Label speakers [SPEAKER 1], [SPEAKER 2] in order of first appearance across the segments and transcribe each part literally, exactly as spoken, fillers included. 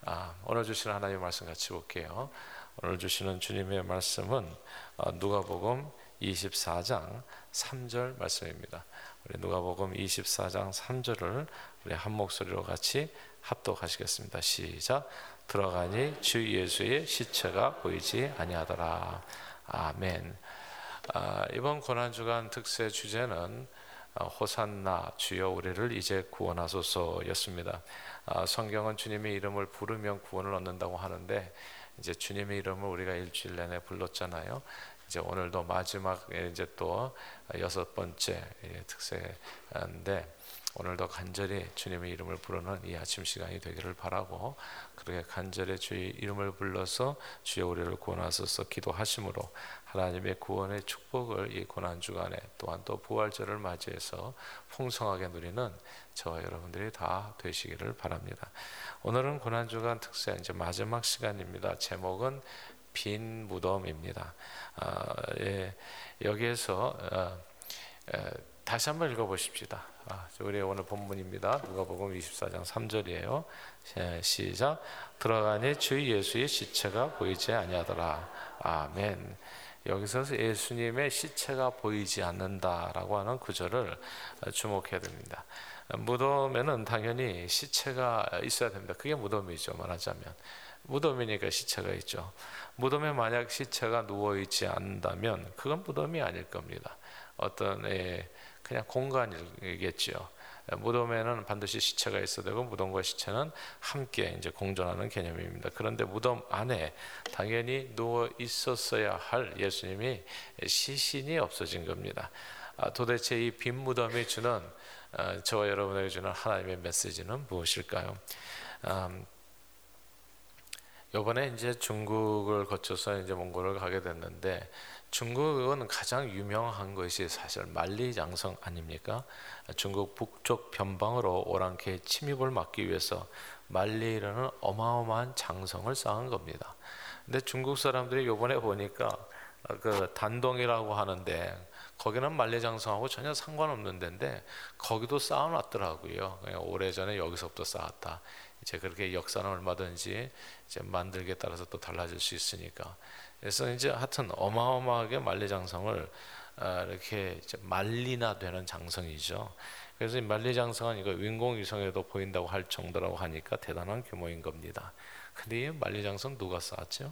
[SPEAKER 1] 아, 오늘 주시는 하나님의 말씀 같이 볼게요. 오늘 주시는 주님의 말씀은 어, 누가복음 이십사 장 삼 절 말씀입니다. 우리 누가복음 이십사 장 삼 절을 우리 한 목소리로 같이 합독하시겠습니다. 시작. 들어가니 주 예수의 시체가 보이지 아니하더라. 아멘. 아, 이번 고난주간 특세 주제는 호산나 주여 우리를 이제 구원하소서였습니다. 아, 성경은 주님의 이름을 부르면 구원을 얻는다고 하는데 이제 주님의 이름을 우리가 일주일 내내 불렀잖아요. 이제 오늘도 마지막 이제 또 여섯 번째 특세인데 오늘도 간절히 주님의 이름을 부르는 이 아침 시간이 되기를 바라고, 그렇게 간절히 주의 이름을 불러서 주여 우리를 구원하소서 기도하심으로 하나님의 구원의 축복을 이 고난주간에 또한 또 부활절을 맞이해서 풍성하게 누리는 저와 여러분들이 다 되시기를 바랍니다. 오늘은 고난주간 특세 이제 마지막 시간입니다. 제목은 빈 무덤입니다. 아, 예, 여기에서 아, 에, 다시 한번 읽어보십시다. 아, 우리 오늘 본문입니다. 누가복음 이십사 장 삼 절이에요. 시작. 들어가니 주 예수의 시체가 보이지 아니하더라. 아멘. 여기서 예수님의 시체가 보이지 않는다라고 하는 구절을 주목해야 됩니다. 무덤에는 당연히 시체가 있어야 됩니다. 그게 무덤이죠. 말하자면 무덤이니까 시체가 있죠. 무덤에 만약 시체가 누워있지 않는다면 그건 무덤이 아닐 겁니다. 어떤 예, 그냥 공간이겠죠. 무덤에는 반드시 시체가 있어야 되고 무덤과 시체는 함께 이제 공존하는 개념입니다. 그런데 무덤 안에 당연히 누워 있었어야 할 예수님이 시신이 없어진 겁니다. 아, 도대체 이 빈 무덤이 주는 아, 저와 여러분에게 주는 하나님의 메시지는 무엇일까요? 음, 이번에 이제 중국을 거쳐서 이제 몽골을 가게 됐는데 중국은 가장 유명한 것이 사실 만리장성 아닙니까? 중국 북쪽 변방으로 오랑캐의 침입을 막기 위해서 만리라는 어마어마한 장성을 쌓은 겁니다. 근데 중국 사람들이 이번에 보니까 그 단동이라고 하는데 거기는 만리장성하고 전혀 상관없는 데인데 거기도 쌓아놨더라고요. 오래전에 여기서부터 쌓았다. 이제 그렇게 역사는 얼마든지 이제 만들기에 따라서 또 달라질 수 있으니까. 그래서 이제 하여튼 어마어마하게 만리장성을 이렇게 이제 만리나 되는 장성이죠. 그래서 이 만리장성은 이거 인공위성에도 보인다고 할 정도라고 하니까 대단한 규모인 겁니다. 근데 이 만리장성 누가 쌓았죠?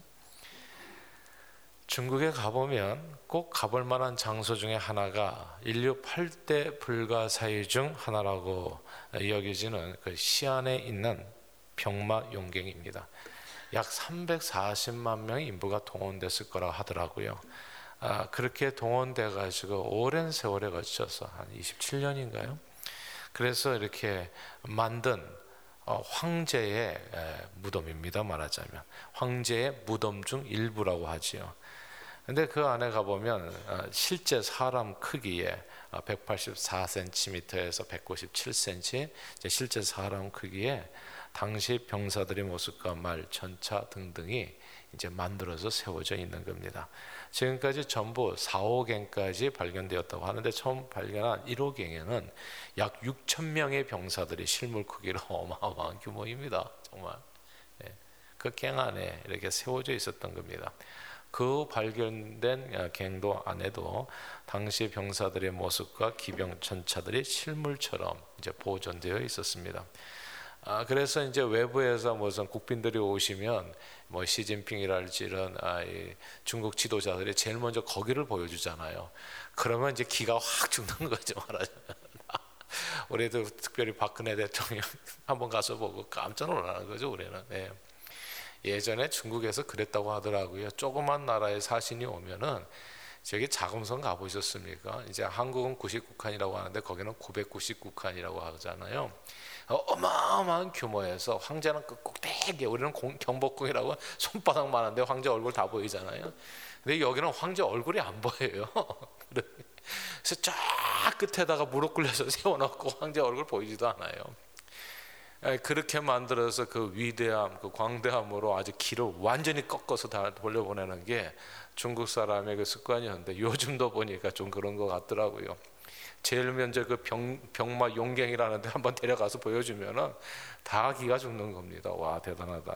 [SPEAKER 1] 중국에 가보면 꼭 가볼 만한 장소 중에 하나가 인류 팔 대 불가사의 중 하나라고 여겨지는 그 시안에 있는 병마용경입니다. 약 삼백사십만 명의 인부가 동원됐을 거라고 하더라고요. 아, 그렇게 동원돼 가지고 오랜 세월에 걸쳐서 한 이십칠 년인가요? 그래서 이렇게 만든 어, 황제의 에, 무덤입니다. 말하자면 황제의 무덤 중 일부라고 하지요. 근데 그 안에 가보면 어, 실제 사람 크기에 어, 백팔십사 센티미터에서 백구십칠 센티미터 실제 사람 크기에 당시 병사들의 모습과 말, 전차 등등이 이제 만들어서 세워져 있는 겁니다. 지금까지 전부 사 호경까지 발견되었다고 하는데 처음 발견한 일 호경에는 약 육천 명의 병사들이 실물 크기로 어마어마한 규모입니다. 정말 예. 그 갱 안에 이렇게 세워져 있었던 겁니다. 그 발견된 갱도 안에도 당시 병사들의 모습과 기병 전차들이 실물처럼 이제 보존되어 있었습니다. 아, 그래서 이제 외부에서 무슨 국빈들이 오시면 뭐 시진핑이랄지 이런 아, 이 중국 지도자들이 제일 먼저 거기를 보여주잖아요. 그러면 이제 기가 확 죽는 거죠, 말하자면. 우리도 특별히 박근혜 대통령 한번 가서 보고 깜짝 놀라는 거죠, 우리는. 네. 예전에 중국에서 그랬다고 하더라고요. 조그만 나라에 사신이 오면은 저기 자금성 가보셨습니까? 이제 한국은 구십구 칸이라고 하는데 거기는 구백구십구 칸이라고 하잖아요. 어마어마한 규모에서 황제는 그 꼭대기, 우리는 공, 경복궁이라고 손바닥만한데 황제 얼굴 다 보이잖아요. 근데 여기는 황제 얼굴이 안 보여요. 그래서 쫙 끝에다가 무릎 꿇려서 세워놓고 황제 얼굴 보이지도 않아요. 그렇게 만들어서 그 위대함, 그 광대함으로 아주 기를 완전히 꺾어서 다 돌려보내는 게 중국 사람의 그 습관이었는데 요즘도 보니까 좀 그런 것 같더라고요. 제일 먼저 그 병, 병마 용갱이라는 데 한번 데려가서 보여주면은 다 기가 죽는 겁니다. 와, 대단하다.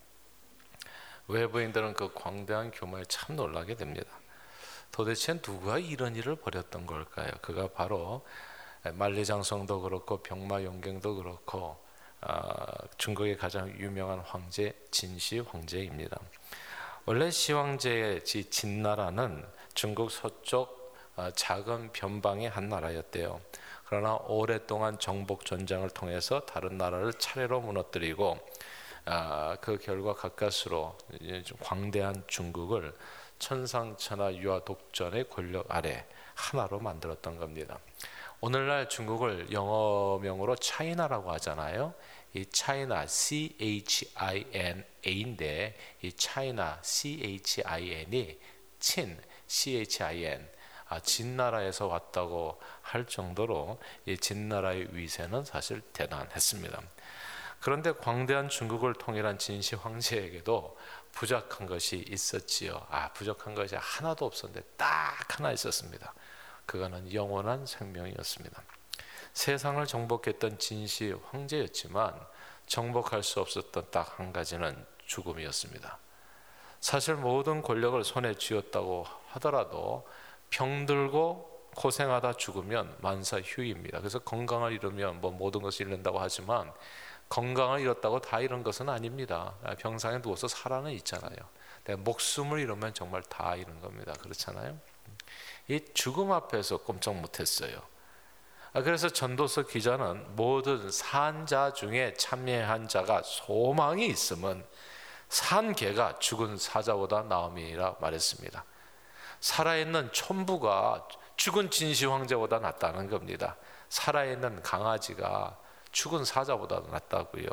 [SPEAKER 1] 외부인들은 그 광대한 규모에 참 놀라게 됩니다. 도대체 누가 이런 일을 벌였던 걸까요? 그가 바로 만리장성도 그렇고 병마 용갱도 그렇고 아, 중국의 가장 유명한 황제 진시 황제입니다. 원래 시 황제의 진나라는 중국 서쪽 작은 변방의 한 나라였대요. 그러나 오랫동안 정복 전쟁을 통해서 다른 나라를 차례로 무너뜨리고 아, 그 결과 가까스로 광대한 중국을 천상천하 유아 독전의 권력 아래 하나로 만들었던 겁니다. 오늘날 중국을 영어명으로 차이나라고 하잖아요. 이 차이나 C H I N A인데 이 차이나 C H I N이 친 C H I N 아, 진나라에서 왔다고 할 정도로 이 진나라의 위세는 사실 대단했습니다. 그런데 광대한 중국을 통일한 진시 황제에게도 부족한 것이 있었지요. 아, 부족한 것이 하나도 없었는데 딱 하나 있었습니다. 그거는 영원한 생명이었습니다. 세상을 정복했던 진시 황제였지만 정복할 수 없었던 딱 한 가지는 죽음이었습니다. 사실 모든 권력을 손에 쥐었다고 하더라도 병들고 고생하다 죽으면 만사휴입니다. 그래서 건강을 잃으면 뭐 모든 것을 잃는다고 하지만 건강을 잃었다고 다 잃은 것은 아닙니다. 병상에 누워서 살아는 있잖아요. 목숨을 잃으면 정말 다 잃은 겁니다. 그렇잖아요. 이 죽음 앞에서 꼼짝 못했어요. 그래서 전도서 기자는 모든 산 자 중에 참여한 자가 소망이 있으면 산 개가 죽은 사자보다 나음이라 말했습니다. 살아있는 촌부가 죽은 진시 황제보다 낫다는 겁니다. 살아있는 강아지가 죽은 사자보다 낫다고요.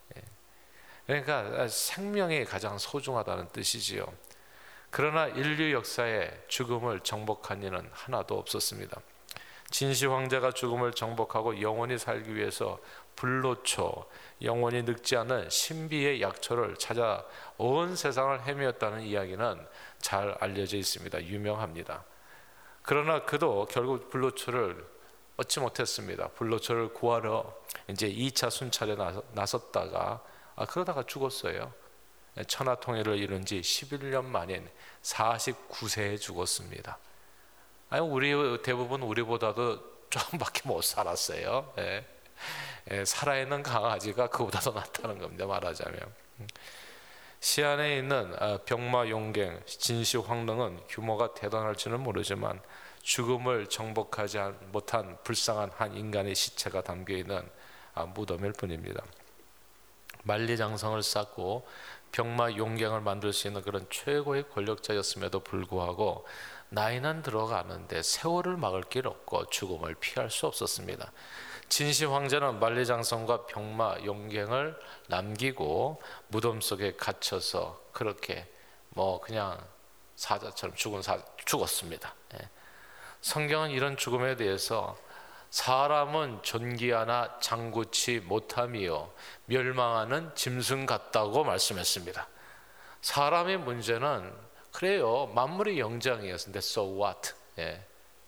[SPEAKER 1] 그러니까 생명이 가장 소중하다는 뜻이지요. 그러나 인류 역사에 죽음을 정복한 이는 하나도 없었습니다. 진시 황제가 죽음을 정복하고 영원히 살기 위해서 불로초, 영원히 늙지 않은 신비의 약초를 찾아 온 세상을 헤매었다는 이야기는 잘 알려져 있습니다. 유명합니다. 그러나 그도 결국 불로초를 얻지 못했습니다. 불로초를 구하러 이제 이 차 순찰에 나섰다가 아, 그러다가 죽었어요. 천하통일을 이룬 지 십일 년 만인 사십구 세에 죽었습니다. 아니, 우리 대부분 우리보다도 조금밖에 못 살았어요. 예. 예, 살아있는 강아지가 그보다 더 낫다는 겁니다. 말하자면 시안에 있는 병마 용갱 진시 황릉은 규모가 대단할지는 모르지만 죽음을 정복하지 못한 불쌍한 한 인간의 시체가 담겨있는 무덤일 뿐입니다. 만리장성을 쌓고 병마 용갱을 만들 수 있는 그런 최고의 권력자였음에도 불구하고 나이는 들어가는데 세월을 막을 길 없고 죽음을 피할 수 없었습니다. 진시 황제는 만리장성과 병마 용갱을 남기고 무덤 속에 갇혀서 그렇게 뭐 그냥 사자처럼 죽은 사 죽었습니다. 예. 성경은 이런 죽음에 대해서 사람은 존귀하나 장구치 못함이요 멸망하는 짐승 같다고 말씀했습니다. 사람의 문제는 그래요, 만물의 영장이었는데 so what? 예.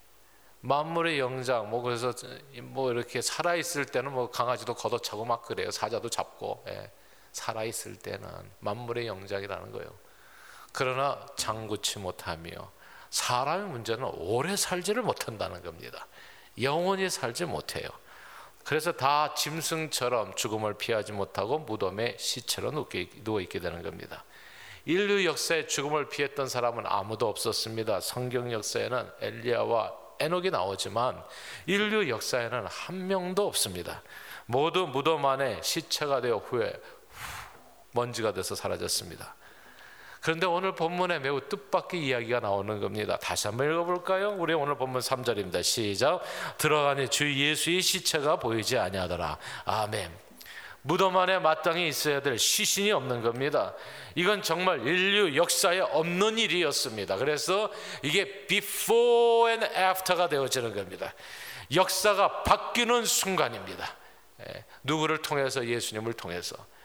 [SPEAKER 1] 만물의 영장, 뭐 그래서 뭐 이렇게 살아 있을 때는 뭐 강아지도 걷어차고 막 그래요. 사자도 잡고. 예. 살아 있을 때는 만물의 영장이라는 거예요. 그러나 장구치 못하며 사람의 문제는 오래 살지를 못한다는 겁니다. 영원히 살지 못해요. 그래서 다 짐승처럼 죽음을 피하지 못하고 무덤에 시체로 누워있게 되는 겁니다. 인류 역사에 죽음을 피했던 사람은 아무도 없었습니다. 성경 역사에는 엘리야와 에녹이 나오지만 인류 역사에는 한 명도 없습니다. 모두 무덤 안에 시체가 되어 후에 먼지가 돼서 사라졌습니다. 그런데 오늘 본문에 매우 뜻밖의 이야기가 나오는 겁니다. 다시 한번 읽어볼까요? 우리 오늘 본문 삼 절입니다. 시작. 들어가니 주 예수의 시체가 보이지 아니하더라. 아멘. 무덤 안에 마땅히 있어야 될 시신이 없는 겁니다. 이건 정말 인류 역사에 없는 일이었습니다. 그래서 이게 before and after가 되어지는 겁니다. 역사가 바뀌는 순간입니다. 예, 누구를 통해서? 예수님을 통해서.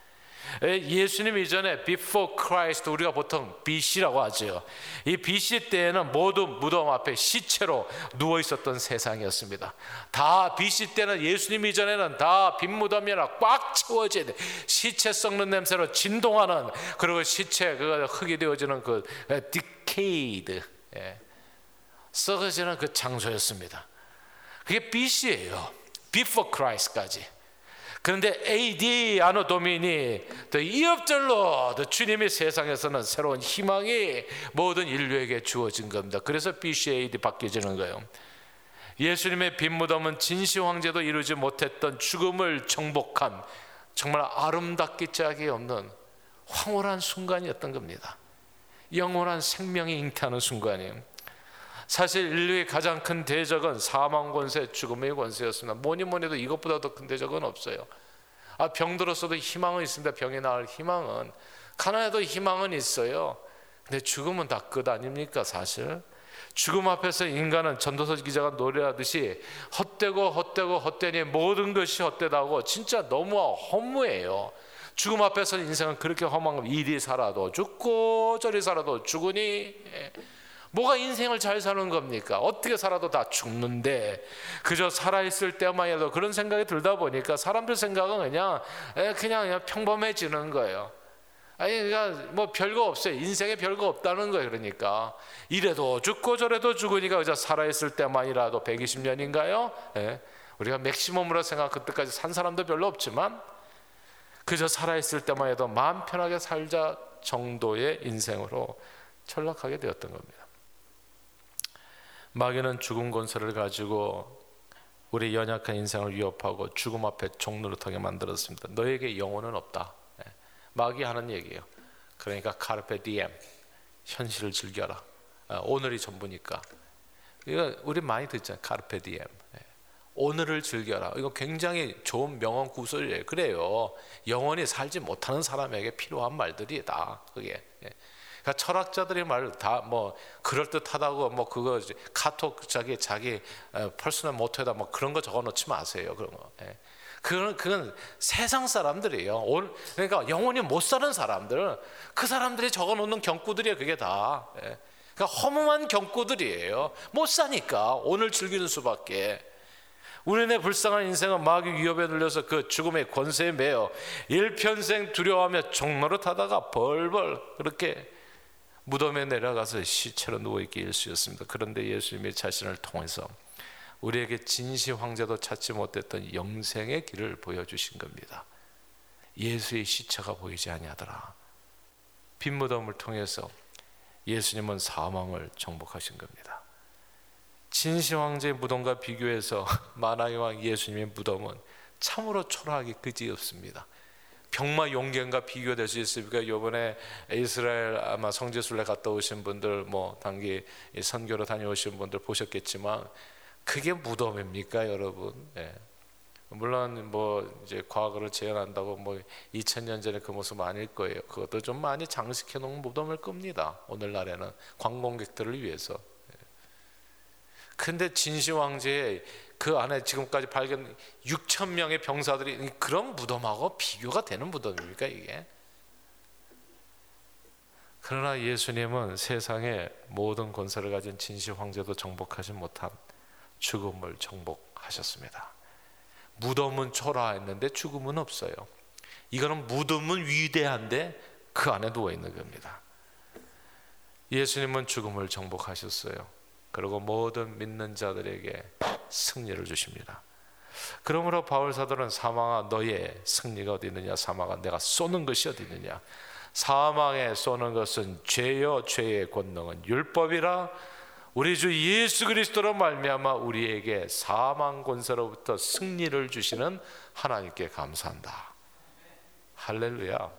[SPEAKER 1] 예수님 이전에 before Christ, 우리가 보통 비씨라고 하죠. 이 비씨 때에는 모두 무덤 앞에 시체로 누워 있었던 세상이었습니다. 다 비씨 때는, 예수님 이전에는 다 빈 무덤이나 꽉 채워진 시체 썩는 냄새로 진동하는, 그리고 시체 그 흙이 되어지는 그 decayed, 예, 썩어지는 그 장소였습니다. 그게 비씨예요. before Christ까지. 그런데 에이디 아노 도미니, 이 엎절로 주님의 세상에서는 새로운 희망이 모든 인류에게 주어진 겁니다. 그래서 비씨 에이디 바뀌어지는 거예요. 예수님의 빈 무덤은 진시 황제도 이루지 못했던 죽음을 정복한 정말 아름답기 짝이 없는 황홀한 순간이었던 겁니다. 영원한 생명이 잉태하는 순간이에요. 사실 인류의 가장 큰 대적은 사망 권세, 죽음의 권세였습니다. 뭐니 뭐니 해도 이것보다 더 큰 대적은 없어요. 아, 병들었어도 희망은 있습니다. 병이 나을 희망은. 가난해도 희망은 있어요. 근데 죽음은 다 끝 아닙니까? 사실 죽음 앞에서 인간은 전도서 기자가 노래하듯이 헛되고 헛되고 헛되니 모든 것이 헛되다고, 진짜 너무 허무해요. 죽음 앞에서 인생은 그렇게 험한 겁니다. 이리 살아도 죽고 저리 살아도 죽으니 뭐가 인생을 잘 사는 겁니까? 어떻게 살아도 다 죽는데 그저 살아있을 때만이라도 그런 생각이 들다 보니까 사람들 생각은 그냥 그냥, 그냥 평범해지는 거예요. 아니 그러니까 뭐 별거 없어요. 인생에 별거 없다는 거예요. 그러니까 이래도 죽고 저래도 죽으니까 그저 살아있을 때만이라도 백이십 년인가요? 예. 우리가 맥시멈으로 생각, 그때까지 산 사람도 별로 없지만 그저 살아있을 때만 해도 마음 편하게 살자 정도의 인생으로 전락하게 되었던 겁니다. 마귀는 죽음 권세를 가지고 우리 연약한 인생을 위협하고 죽음 앞에 종노릇하게 만들었습니다. 너에게 영혼은 없다. 마귀 하는 얘기예요. 그러니까 카르페 디엠, 현실을 즐겨라. 오늘이 전부니까. 이거 우리 많이 듣잖아요. 카르페 디엠, 오늘을 즐겨라. 이거 굉장히 좋은 명언 구설이에요. 그래요. 영원히 살지 못하는 사람에게 필요한 말들이 다 그게. 그러니까 철학자들의 말 다 뭐 그럴 듯하다고 뭐 그거 카톡 자기 자기 퍼스널 모토에다 뭐 그런 거 적어놓지 마세요. 그런 거. 그건 그건 세상 사람들이에요. 그러니까 영원히 못 사는 사람들, 그 사람들이 적어놓는 경구들이에요. 그게 다. 그러니까 허무한 경구들이에요. 못 사니까 오늘 즐기는 수밖에. 우리네 불쌍한 인생은 마귀 위협에 눌려서 그 죽음의 권세에 매여 일평생 두려워하며 종노릇하다가 벌벌 그렇게 무덤에 내려가서 시체로 누워있게 일수였습니다. 그런데 예수님의 자신을 통해서 우리에게 진시 황제도 찾지 못했던 영생의 길을 보여주신 겁니다. 예수의 시체가 보이지 아니하더라. 빈 무덤을 통해서 예수님은 사망을 정복하신 겁니다. 진시 황제의 무덤과 비교해서 만왕의 왕 예수님의 무덤은 참으로 초라하기 그지없습니다. 병마 용견과 비교될 수 있습니까? 이번에 이스라엘 아마 성지순례 갔다 오신 분들, 뭐 단기 선교로 다녀오신 분들 보셨겠지만 그게 무덤입니까, 여러분? 예. 물론 뭐 이제 과거를 재현한다고 뭐 이천 년 전에 그 모습 아닐 거예요. 그것도 좀 많이 장식해 놓은 무덤일 겁니다. 오늘날에는 관광객들을 위해서. 근데 진시 황제의 그 안에 지금까지 발견 육천 명의 병사들이 그런 무덤하고 비교가 되는 무덤입니까 이게? 그러나 예수님은 세상의 모든 권세를 가진 진시 황제도 정복하지 못한 죽음을 정복하셨습니다. 무덤은 초라했는데 죽음은 없어요. 이거는 무덤은 위대한데 그 안에 누워 있는 겁니다. 예수님은 죽음을 정복하셨어요. 그리고 모든 믿는 자들에게 승리를 주십니다. 그러므로 바울 사도는 사망아 너의 승리가 어디 있느냐, 사망아 내가 쏘는 것이 어디 있느냐. 사망에 쏘는 것은 죄요 죄의 권능은 율법이라. 우리 주 예수 그리스도로 말미암아 우리에게 사망 권세로부터 승리를 주시는 하나님께 감사한다. 할렐루야.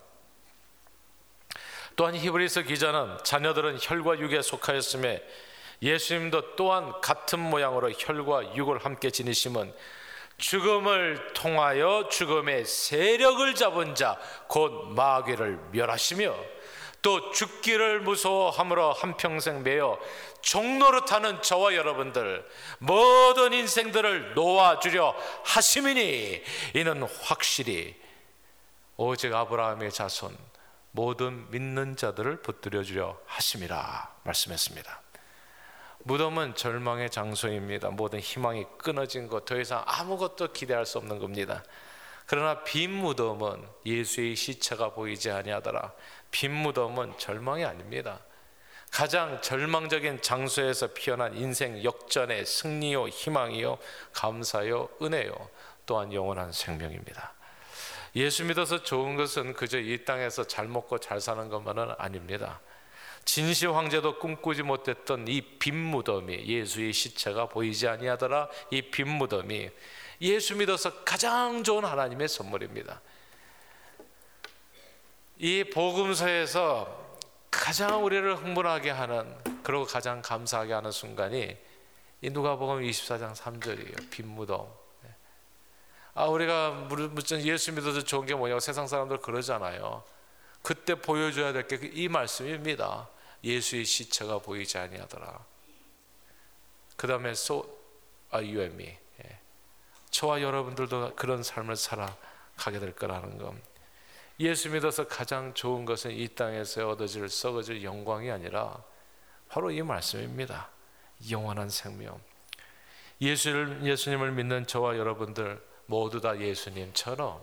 [SPEAKER 1] 또한 히브리서 기자는 자녀들은 혈과 육에 속하였음에 예수님도 또한 같은 모양으로 혈과 육을 함께 지니심은 죽음을 통하여 죽음의 세력을 잡은 자 곧 마귀를 멸하시며 또 죽기를 무서워함으로 한평생 매여 종노릇하는 저와 여러분들 모든 인생들을 놓아주려 하심이니 이는 확실히 오직 아브라함의 자손 모든 믿는 자들을 붙들어 주려 하심이라 말씀했습니다. 무덤은 절망의 장소입니다. 모든 희망이 끊어진 것, 더 이상 아무것도 기대할 수 없는 겁니다. 그러나 빈 무덤은 예수의 시체가 보이지 아니하더라. 빈 무덤은 절망이 아닙니다. 가장 절망적인 장소에서 피어난 인생 역전의 승리요, 희망이요, 감사요, 은혜요, 또한 영원한 생명입니다. 예수 믿어서 좋은 것은 그저 이 땅에서 잘 먹고 잘 사는 것만은 아닙니다. 진시 황제도 꿈꾸지 못했던 이 빈 무덤이, 예수의 시체가 보이지 아니하더라, 이 빈 무덤이 예수 믿어서 가장 좋은 하나님의 선물입니다. 이 복음서에서 가장 우리를 흥분하게 하는, 그리고 가장 감사하게 하는 순간이 이 누가복음 이십사 장 삼 절이에요. 빈 무덤. 아, 우리가 무슨 예수 믿어서 좋은 게 뭐냐고 세상 사람들 그러잖아요. 그때 보여줘야 될 게 이 말씀입니다. 예수의 시체가 보이지 아니하더라. 그 다음에 so are you and me. 저와 여러분들도 그런 삶을 살아가게 될 거라는 것. 예수 믿어서 가장 좋은 것은 이 땅에서 얻어질 썩어질 영광이 아니라 바로 이 말씀입니다. 영원한 생명. 예수를, 예수님을 믿는 저와 여러분들 모두 다 예수님처럼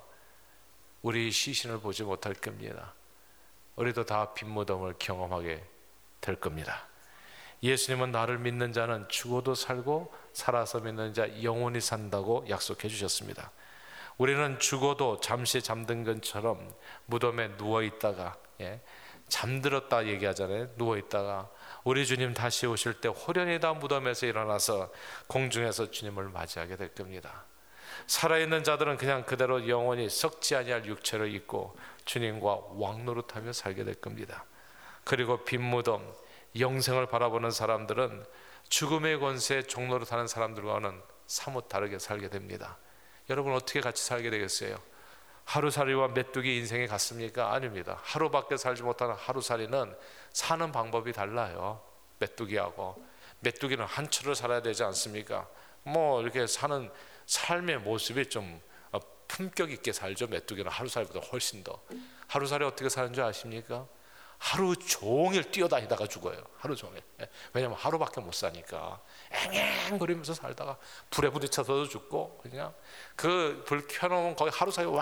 [SPEAKER 1] 우리 시신을 보지 못할 겁니다. 우리도 다 빈 무덤을 경험하게 될 겁니다. 예수님은 나를 믿는 자는 죽어도 살고 살아서 믿는 자 영원히 산다고 약속해 주셨습니다. 우리는 죽어도 잠시 잠든 것처럼 무덤에 누워있다가, 예, 잠들었다 얘기하잖아요. 누워있다가 우리 주님 다시 오실 때 호련히 다 무덤에서 일어나서 공중에서 주님을 맞이하게 될 겁니다. 살아있는 자들은 그냥 그대로 영원히 썩지 아니할 육체를 입고 주님과 왕노릇하며 살게 될 겁니다. 그리고 빈 무덤, 영생을 바라보는 사람들은 죽음의 권세에 종노릇하는 사람들과는 사뭇 다르게 살게 됩니다. 여러분 어떻게 같이 살게 되겠어요? 하루살이와 메뚜기 인생이 같습니까? 아닙니다. 하루밖에 살지 못하는 하루살이는 사는 방법이 달라요. 메뚜기하고. 메뚜기는 한 철을 살아야 되지 않습니까? 뭐 이렇게 사는 삶의 모습이 좀 품격 있게 살죠. 메뚜기는 하루살이보다 훨씬 더. 하루살이 어떻게 사는 줄 아십니까? 하루 종일 뛰어다니다가 죽어요. 하루 종일. 왜냐면 하루밖에 못 사니까 앵앵거리면서 살다가 불에 부딪혀서도 죽고, 그냥 그 불 켜놓으면 거기 하루살이 와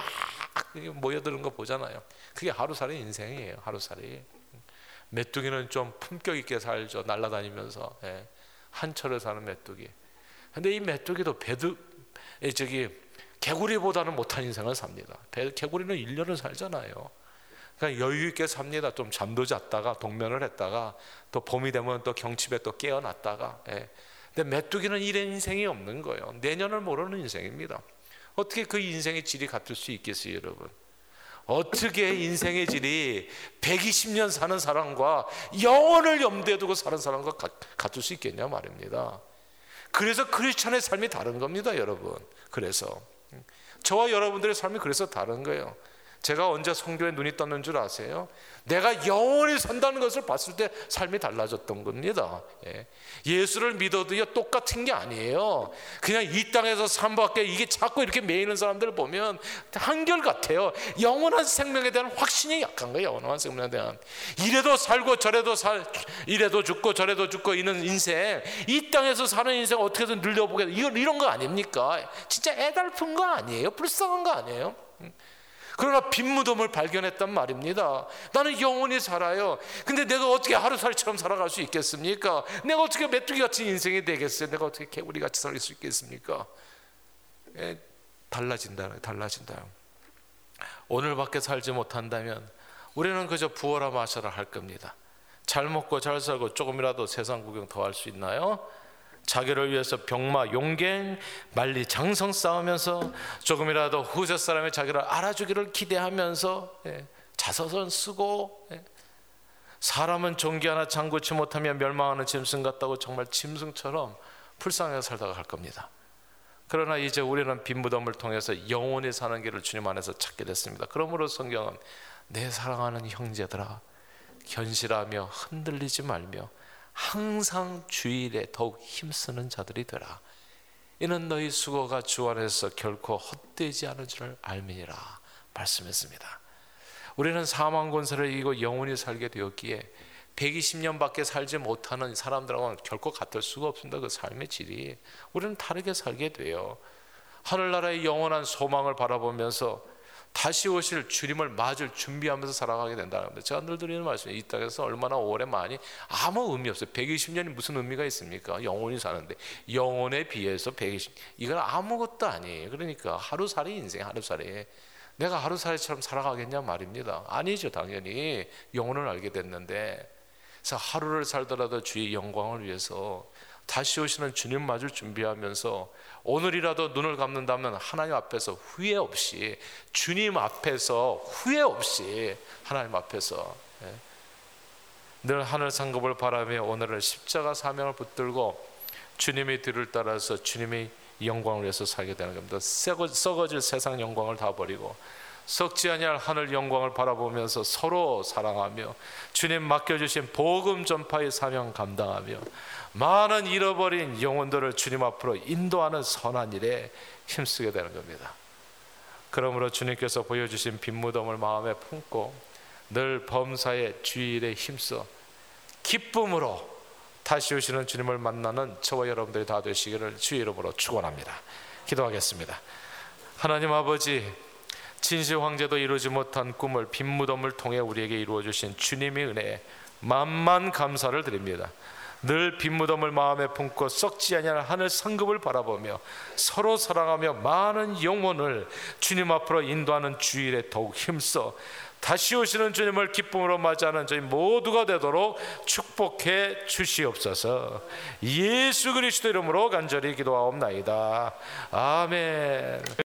[SPEAKER 1] 모여드는 거 보잖아요. 그게 하루살이 인생이에요. 하루살이. 메뚜기는 좀 품격 있게 살죠. 날아다니면서. 예. 한철을 사는 메뚜기. 근데 이 메뚜기도 배드 저기 개구리보다는 못한 인생을 삽니다. 개구리는 일 년을 살잖아요. 그러니까 여유 있게 삽니다. 좀 잠도 잤다가 동면을 했다가 또 봄이 되면 또 경칩에 또 깨어났다가. 예. 근데 메뚜기는 이런 인생이 없는 거예요. 내년을 모르는 인생입니다. 어떻게 그 인생의 질이 같을 수 있겠어요, 여러분? 어떻게 인생의 질이 백이십 년 사는 사람과 영원을 염두에 두고 사는 사람과 같을 수 있겠냐 말입니다. 그래서 크리스천의 삶이 다른 겁니다, 여러분. 그래서 저와 여러분들의 삶이 그래서 다른 거예요. 제가 언제 성경에 눈이 떴는 줄 아세요? 내가 영원히 산다는 것을 봤을 때 삶이 달라졌던 겁니다. 예. 예수를 믿어도요 똑같은 게 아니에요. 그냥 이 땅에서 삶밖에 이게 자꾸 이렇게 매이는 사람들을 보면 한결같아요. 영원한 생명에 대한 확신이 약한 거예요. 영원한 생명에 대한. 이래도 살고 저래도 살, 이래도 죽고 저래도 죽고 이런 인생, 이 땅에서 사는 인생 어떻게든 늘려보겠다, 이건 이런 거 아닙니까? 진짜 애달픈 거 아니에요? 불쌍한 거 아니에요? 그러나 빈 무덤을 발견했단 말입니다. 나는 영원히 살아요. 근데 내가 어떻게 하루살이처럼 살아갈 수 있겠습니까? 내가 어떻게 메뚜기 같은 인생이 되겠어요? 내가 어떻게 개구리 같이 살 수 있겠습니까? 예, 달라진다, 달라진다. 오늘밖에 살지 못한다면 우리는 그저 부어라 마셔라 할 겁니다. 잘 먹고 잘 살고 조금이라도 세상 구경 더 할 수 있나요? 자기를 위해서 병마 용갱 만리장성 싸우면서 조금이라도 후세 사람이 자기를 알아주기를 기대하면서, 예, 자서전 쓰고, 예, 사람은 종기 하나 장구치 못하며 멸망하는 짐승 같다고 정말 짐승처럼 불쌍하게 살다가 갈 겁니다. 그러나 이제 우리는 빈 무덤을 통해서 영원히 사는 길을 주님 안에서 찾게 됐습니다. 그러므로 성경은 내 사랑하는 형제들아 견실하며 흔들리지 말며 항상 주일에 더욱 힘쓰는 자들이 되라. 이는 너희 수고가 주 안에서 결코 헛되지 않은 줄을 알미니라 말씀했습니다. 우리는 사망 권세를 이기고 영원히 살게 되었기에 백이십 년밖에 살지 못하는 사람들하고는 결코 같을 수가 없습니다. 그 삶의 질이. 우리는 다르게 살게 돼요. 하늘나라의 영원한 소망을 바라보면서 다시 오실 주님을 맞을 준비하면서 살아가게 된다는 겁니다. 제가 늘 드리는 말씀이 이 땅에서 얼마나 오래 많이 아무 의미 없어요. 백이십 년이 무슨 의미가 있습니까? 영원히 사는데 영혼에 비해서 백이십 이건 아무것도 아니에요. 그러니까 하루살이 인생 하루살이. 내가 하루살이처럼 살아가겠냐 말입니다. 아니죠. 당연히 영혼을 알게 됐는데, 그래서 하루를 살더라도 주의 영광을 위해서 다시 오시는 주님 맞을 준비하면서 오늘이라도 눈을 감는다면 하나님 앞에서 후회 없이, 주님 앞에서 후회 없이 하나님 앞에서 늘 하늘 상급을 바라며 오늘은 십자가 사명을 붙들고 주님의 뒤를 따라서 주님의 영광을 위해서 살게 되는 겁니다. 썩어질 세상 영광을 다 버리고 썩지 아니할 하늘 영광을 바라보면서 서로 사랑하며 주님 맡겨주신 복음 전파의 사명 감당하며 많은 잃어버린 영혼들을 주님 앞으로 인도하는 선한 일에 힘쓰게 되는 겁니다. 그러므로 주님께서 보여주신 빈 무덤을 마음에 품고 늘 범사의 주일에 힘써 기쁨으로 다시 오시는 주님을 만나는 저와 여러분들이 다 되시기를 주의 이름으로 축원합니다. 기도하겠습니다. 하나님 아버지, 진시 황제도 이루지 못한 꿈을 빈 무덤을 통해 우리에게 이루어 주신 주님의 은혜에 만만 감사를 드립니다. 늘 빈 무덤을 마음에 품고 썩지 아니할 하늘 상급을 바라보며 서로 사랑하며 많은 영혼을 주님 앞으로 인도하는 주일에 더욱 힘써 다시 오시는 주님을 기쁨으로 맞이하는 저희 모두가 되도록 축복해 주시옵소서. 예수 그리스도 이름으로 간절히 기도하옵나이다. 아멘.